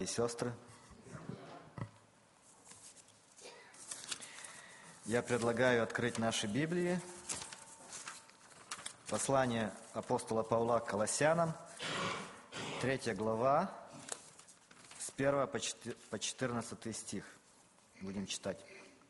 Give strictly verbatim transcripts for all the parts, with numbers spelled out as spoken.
и сестры, я предлагаю открыть наши Библии. Послание апостола Павла к Колоссянам, третья глава, с первого по четырнадцатый стих. Будем читать.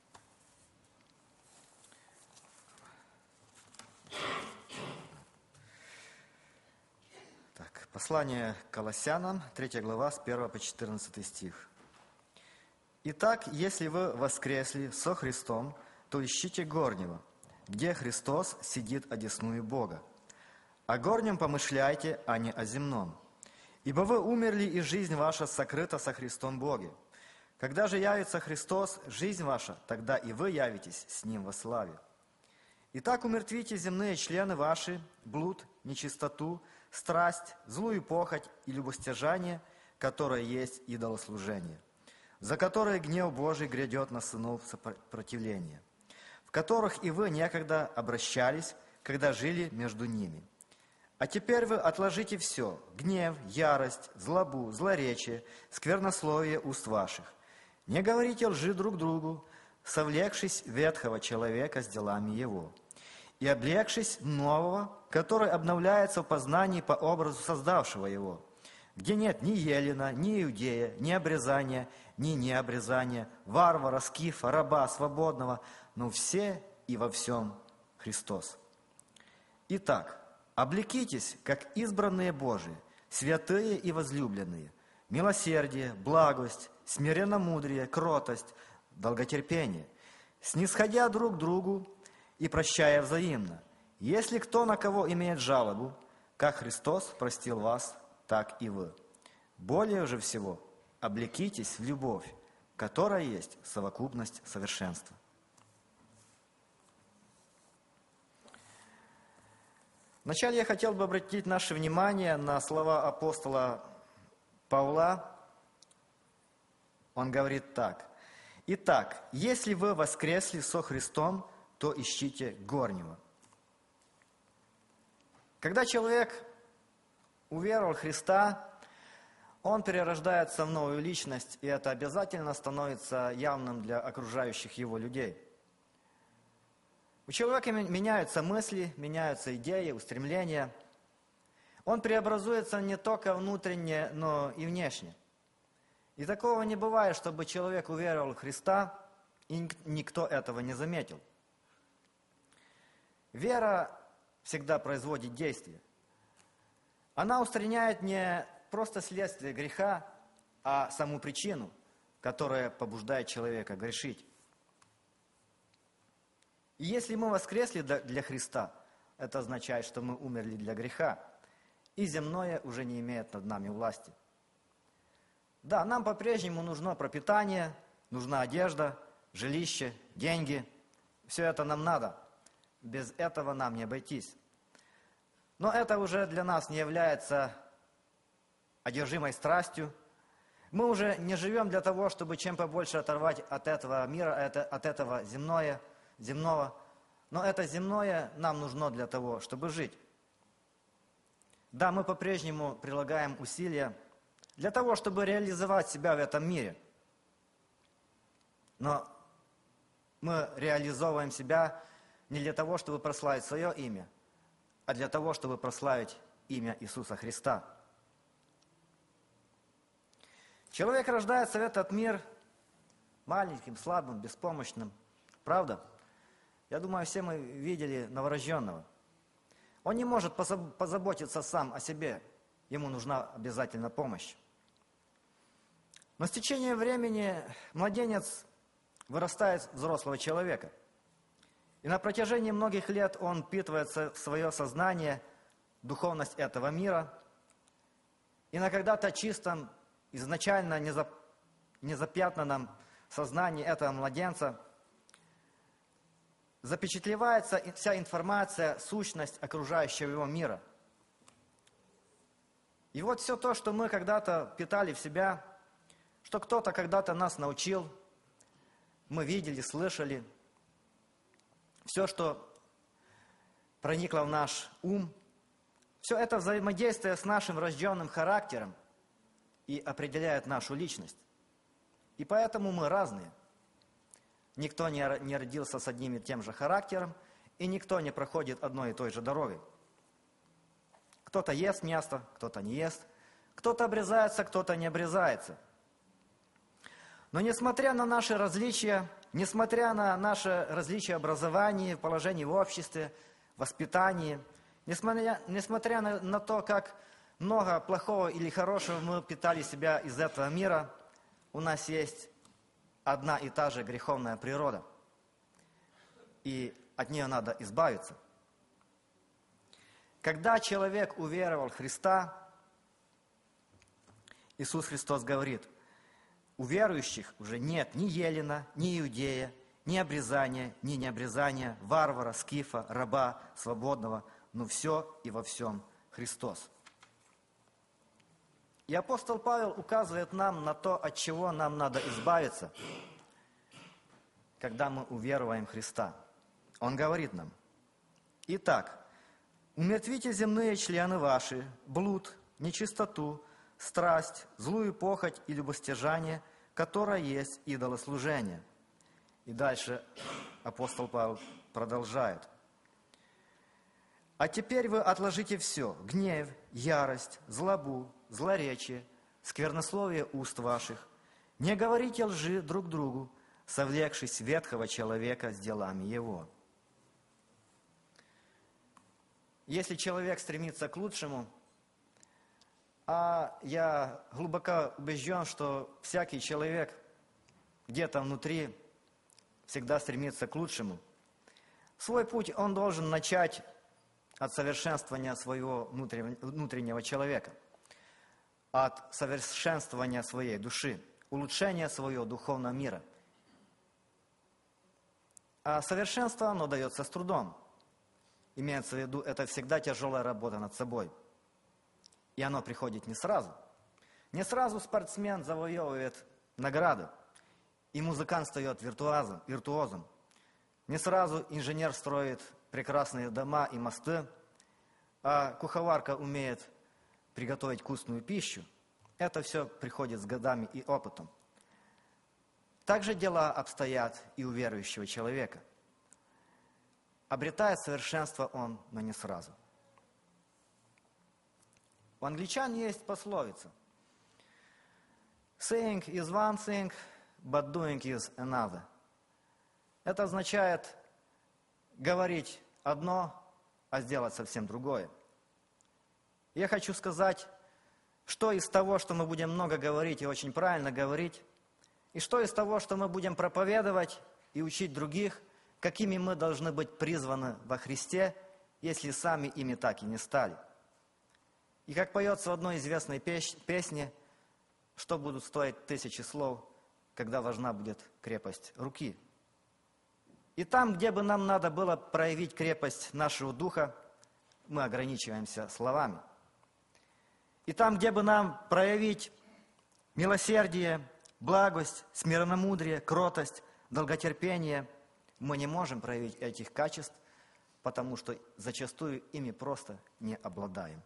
Так, послание к Колоссянам, третья глава, с первого по четырнадцатый стих. «Итак, если вы воскресли со Христом, то ищите горнего, где Христос сидит одесную Бога. О горнем помышляйте, а не о земном. Ибо вы умерли, и жизнь ваша сокрыта со Христом Боге. Когда же явится Христос, жизнь ваша, тогда и вы явитесь с Ним во славе. Итак, умертвите земные члены ваши, блуд, нечистоту, страсть, злую похоть и любостяжание, которое есть идолослужение, за которое гнев Божий грядет на сынов сопротивления, в которых и вы некогда обращались, когда жили между ними. А теперь вы отложите все: гнев, ярость, злобу, злоречие, сквернословие уст ваших. Не говорите лжи друг другу, совлекшись ветхого человека с делами его, и облегшись нового, который обновляется в познании по образу создавшего его, где нет ни елена, ни иудея, ни обрезания, ни необрезания, варвара, скифа, раба, свободного, но все и во всем Христос. Итак, облекитесь, как избранные Божии, святые и возлюбленные, милосердие, благость, смиренномудрие, кротость, долготерпение, снисходя друг к другу и прощая взаимно, если кто на кого имеет жалобу, как Христос простил вас, так и вы. Более же всего облекитесь в любовь, которая есть совокупность совершенства». Вначале я хотел бы обратить наше внимание на слова апостола Павла. Он говорит так: «Итак, если вы воскресли со Христом, то ищите горнего». Когда человек уверовал в Христа, он перерождается в новую личность, и это обязательно становится явным для окружающих его людей. У человека меняются мысли, меняются идеи, устремления. Он преобразуется не только внутренне, но и внешне. И такого не бывает, чтобы человек уверовал в Христа, и никто этого не заметил. Вера всегда производит действие. Она устраняет не просто следствие греха, а саму причину, которая побуждает человека грешить. И если мы воскресли для Христа, это означает, что мы умерли для греха, и земное уже не имеет над нами власти. Да, нам по-прежнему нужно пропитание, нужна одежда, жилище, деньги. Все это нам надо. Без этого нам не обойтись. Но это уже для нас не является одержимой страстью. Мы уже не живем для того, чтобы чем побольше оторвать от этого мира, от этого земное, земного. Но это земное нам нужно для того, чтобы жить. Да, мы по-прежнему прилагаем усилия для того, чтобы реализовать себя в этом мире. Но мы реализовываем себя не для того, чтобы прославить свое имя, а для того, чтобы прославить имя Иисуса Христа. Человек рождается в этот мир маленьким, слабым, беспомощным. Правда? Я думаю, все мы видели новорожденного. Он не может позаботиться сам о себе. Ему нужна обязательно помощь. Но с течением времени младенец вырастает в взрослого человека. И на протяжении многих лет он впитывается в свое сознание, духовность этого мира. И на когда-то чистом, изначально незапятнанном сознании этого младенца запечатлевается вся информация, сущность окружающего его мира. И вот все то, что мы когда-то питали в себя, что кто-то когда-то нас научил, мы видели, слышали, все, что проникло в наш ум, все это взаимодействие с нашим врожденным характером и определяет нашу личность. И поэтому мы разные. Никто не родился с одним и тем же характером, и никто не проходит одной и той же дорогой. Кто-то ест мясо, кто-то не ест, кто-то обрезается, кто-то не обрезается. Но несмотря на наши различия, несмотря на наши различия образования, положении в обществе, воспитании, несмотря, несмотря на, на то, как много плохого или хорошего мы питали себя из этого мира, у нас есть одна и та же греховная природа. И от нее надо избавиться. Когда человек уверовал в Христа, Иисус Христос говорит, у верующих уже нет ни елена, ни иудея, ни обрезания, ни необрезания, варвара, скифа, раба, свободного, но все и во всем Христос. И апостол Павел указывает нам на то, от чего нам надо избавиться, когда мы уверуем в Христа. Он говорит нам, «Итак, умертвите земные члены ваши, блуд, нечистоту, страсть, злую похоть и любостяжание, которое есть идолослужение». И дальше апостол Павел продолжает. «А теперь вы отложите все, гнев, ярость, злобу, злоречие, сквернословие уст ваших. Не говорите лжи друг другу, совлекшись ветхого человека с делами его». Если человек стремится к лучшему, а я глубоко убежден, что всякий человек где-то внутри всегда стремится к лучшему, свой путь он должен начать от совершенствования своего внутреннего человека, от совершенствования своей души, улучшения своего духовного мира. А совершенство, оно дается с трудом. Имеется в виду, это всегда тяжелая работа над собой. И оно приходит не сразу. Не сразу спортсмен завоевывает награды, и музыкант стает виртуозом, виртуозом. Не сразу инженер строит прекрасные дома и мосты, а куховарка умеет приготовить вкусную пищу. Это все приходит с годами и опытом. Так же дела обстоят и у верующего человека. Обретает совершенство он, но не сразу. У англичан есть пословица. Saying is one thing, but doing is another. Это означает говорить одно, а сделать совсем другое. Я хочу сказать, что из того, что мы будем много говорить и очень правильно говорить, и что из того, что мы будем проповедовать и учить других, какими мы должны быть призваны во Христе, если сами ими так и не стали. И как поется в одной известной песне, что будут стоить тысячи слов, когда важна будет крепость руки. И там, где бы нам надо было проявить крепость нашего духа, мы ограничиваемся словами. И там, где бы нам проявить милосердие, благость, смиренномудрие, кротость, долготерпение, мы не можем проявить этих качеств, потому что зачастую ими просто не обладаем.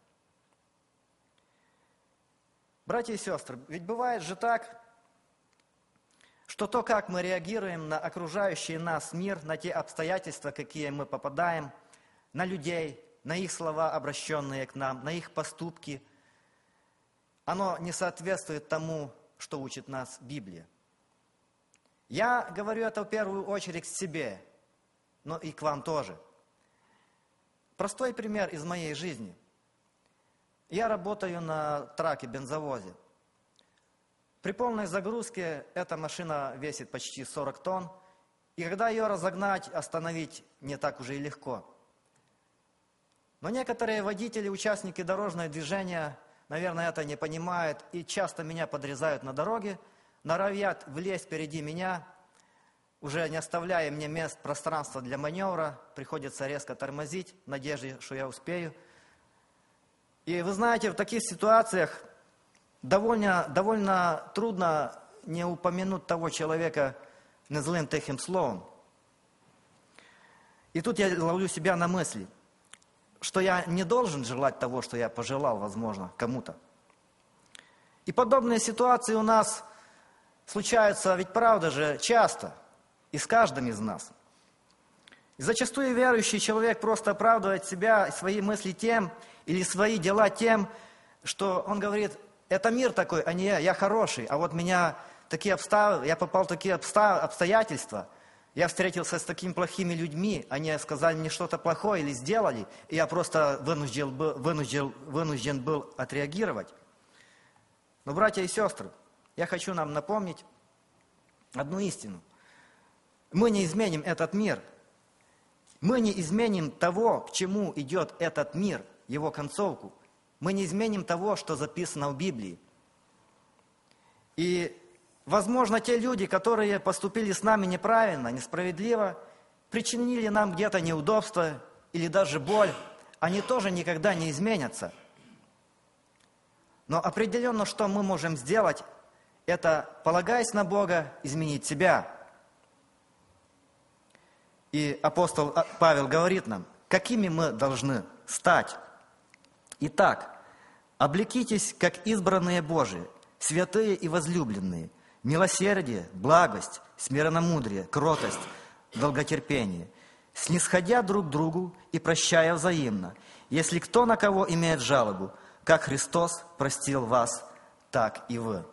Братья и сестры, ведь бывает же так, что то, как мы реагируем на окружающий нас мир, на те обстоятельства, какие мы попадаем, на людей, на их слова, обращенные к нам, на их поступки, оно не соответствует тому, что учит нас Библия. Я говорю это в первую очередь к себе, но и к вам тоже. Простой пример из моей жизни. Я работаю на траке, бензовозе. При полной загрузке эта машина весит почти сорок тонн, и когда ее разогнать, остановить не так уже и легко. Но некоторые водители, участники дорожного движения, наверное, это не понимают, и часто меня подрезают на дороге, норовят влезть впереди меня, уже не оставляя мне мест, пространства для маневра, приходится резко тормозить в надежде, что я успею. И вы знаете, в таких ситуациях довольно, довольно трудно не упомянуть того человека незлым тихим словом. И тут я ловлю себя на мысли, что я не должен желать того, что я пожелал, возможно, кому-то. И подобные ситуации у нас случаются, ведь правда же, часто, и с каждым из нас. И зачастую верующий человек просто оправдывает себя и свои мысли тем, или свои дела тем, что он говорит: это мир такой, а не я, я хороший, а вот меня такие обстоятельства, я попал в такие обстоятельства, я встретился с такими плохими людьми, они сказали мне что-то плохое или сделали, и я просто вынужден был, вынужден, вынужден был отреагировать. Но, братья и сестры, я хочу нам напомнить одну истину. Мы не изменим этот мир. Мы не изменим того, к чему идет этот мир, его концовку. Мы не изменим того, что записано в Библии. И, возможно, те люди, которые поступили с нами неправильно, несправедливо, причинили нам где-то неудобства или даже боль, они тоже никогда не изменятся. Но определенно, что мы можем сделать, это, полагаясь на Бога, изменить себя. И апостол Павел говорит нам, какими мы должны стать. Итак, облекитесь, как избранные Божии, святые и возлюбленные, милосердие, благость, смиренномудрие, кротость, долготерпение, снисходя друг другу и прощая взаимно, если кто на кого имеет жалобу, как Христос простил вас, так и вы.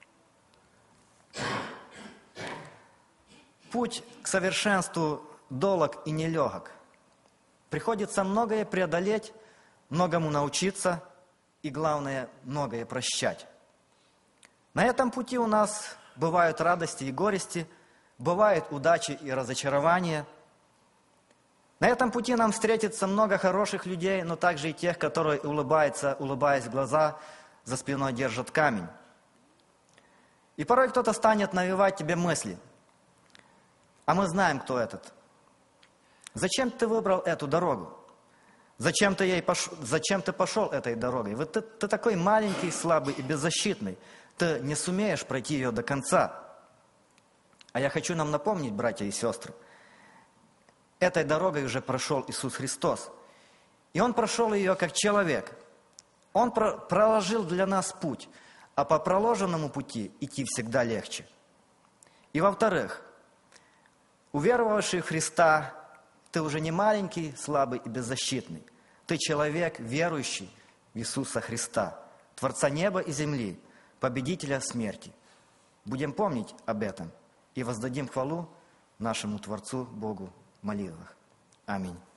Путь к совершенству долог и нелегок. Приходится многое преодолеть, многому научиться и, главное, многое прощать. На этом пути у нас бывают радости и горести, бывают удачи и разочарования. На этом пути нам встретится много хороших людей, но также и тех, которые, улыбаются, улыбаясь в глаза, за спиной держат камень. И порой кто-то станет навевать тебе мысли. А мы знаем, кто этот. Зачем ты выбрал эту дорогу? Зачем ты, ей пош... Зачем ты пошел этой дорогой? Вот ты, ты такой маленький, слабый и беззащитный. Ты не сумеешь пройти ее до конца. А я хочу нам напомнить, братья и сестры, этой дорогой уже прошел Иисус Христос. И Он прошел ее как человек. Он про... проложил для нас путь. А по проложенному пути идти всегда легче. И во-вторых, уверовавший в Христа, ты уже не маленький, слабый и беззащитный. Ты человек, верующий в Иисуса Христа, Творца неба и земли, победителя смерти. Будем помнить об этом и воздадим хвалу нашему Творцу Богу в молитвах. Аминь.